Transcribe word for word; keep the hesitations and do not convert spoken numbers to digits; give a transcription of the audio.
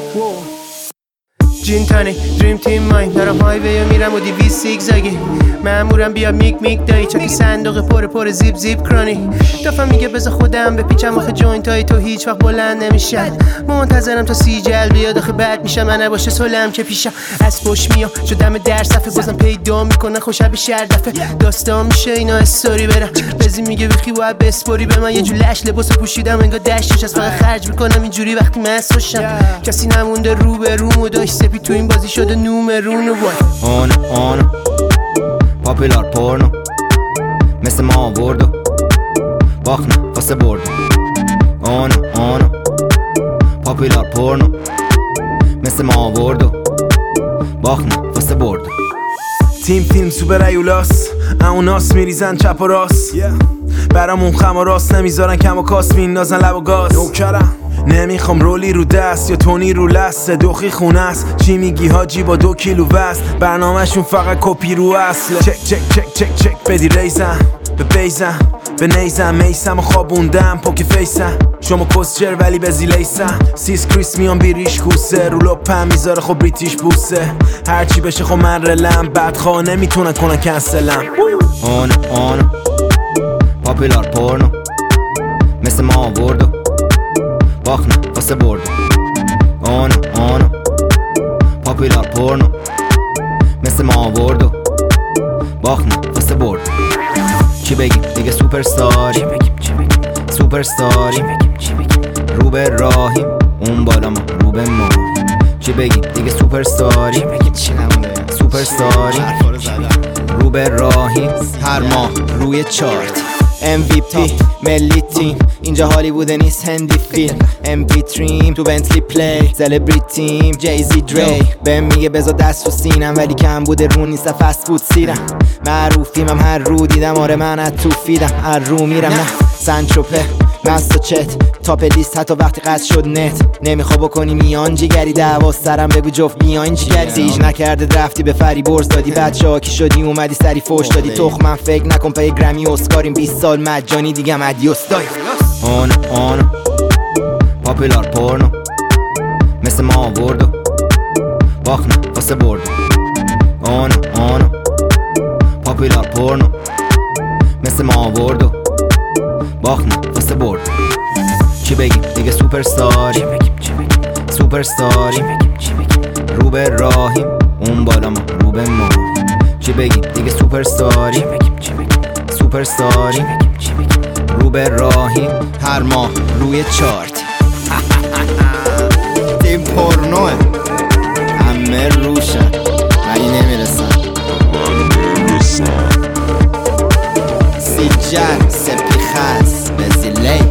جین تانی دریم تیم ماین دارم هایوی و میرم و دیویس سیگزاگی مامورم بیا میک میک دایی چاکی صندوق پر پر زیپ زیپ کرانی دفعه میگه بذار خودم بپیچم آخه جوینت های تو هیچ وقت بلند نمیشه منتظرم تا سیجل بیاد آخه بد میشم من نباشه سلم که پیشم از پشت میام شدم در صفحه بازم پیدا میکنن خوشب شهر دفعه داستان میشه اینا استوری برم بزی میگه بخی باید بسپوری به من یه جو لش لباس پوشیدم انگار دشتش از فقط خرج میکنم اینجوری وقتی مست باشم کسی نمونده رو به روم و داشت سپی تو این بازی شده نومرون و وای آن آن پاپیلار پورنو مثل ما آوردو باخنه واسه بردو آن آن پاپیلار پورنو مثل ما آوردو باخنه واسه بردو تیم تیم سوپر ایولاس اوناس میریزن چپ و راست برامون خم و راست نمیذارن کم و کاس میندازن لب و گاز نوکرم نمیخوام رولی رو دست یا تونی رو لست دوخی خونه است چی میگی حاجی با دو کیلو وزن برنامهشون فقط کپی رو اصله چک چک چک چک چک بدی ریزم به بیزم به نیزم میسم و خوابوندم پوک فیسم شما کسچر ولی به زیلیسم سیس کریس میان بیریش کوسه رو لپم میذاره خب بریتیش بوسه هرچی بشه خب من رلم بدخواه نمیتونن کنن کنسلم آن آن پاپیلار پورنو مثل ما آوردو باخنه واسه بردو آن آن پاپیلار پورنو مثل ما آوردو باخنه واسه بردو چی بگیم دیگه سوپر ستاری سوپر ستاری رو به راهیم اون بالا ما رو به ما چی بگیم دیگه سوپر ستاری سوپر ستاری رو به راهیم هر ماه روی چارت ام وی پی ملی تیم اینجا هالیوود نیست هندی فیلم ام پی تریم تو بنتلی پلی سلبریتیم جیزی دری بهم میگه بذار دست رو سینم ولی کم بوده رو نیست فست فود سیرم معروفیم هم هر رو دیدم آره من از تو فیدم هر رو میرم نه سنچوپه مست و چت تاپ لیست حتی وقتی قصد شد نت نمیخوا بکنی میان جیگری دعوا سرم بگو جفت بیاین جیگری سیج نکرده رفتی به فری برز دادی بچه ها کی شدی اومدی سری فوش دادی تخمم فکر نکن پای گرمی اسکاریم بیست سال مجانی دیگه ادیوس دای آن آن پاپیلار پورنو مثل ما آوردو باخنه واسه بردو آن آن پاپیلار پورنو مثل ما آوردو باخنه واسه بردو چی بگیم دیگه سوپر ستاری سوپر ستاری رو به راهیم اون بالا ما رو به ما چی بگیم دیگه سوپر ستاری سوپر ستاری رو به راهیم هر ماه روی چارت تیم پورنوه همه روشن ولی نمیرسن سیجر سپی خس به زیلی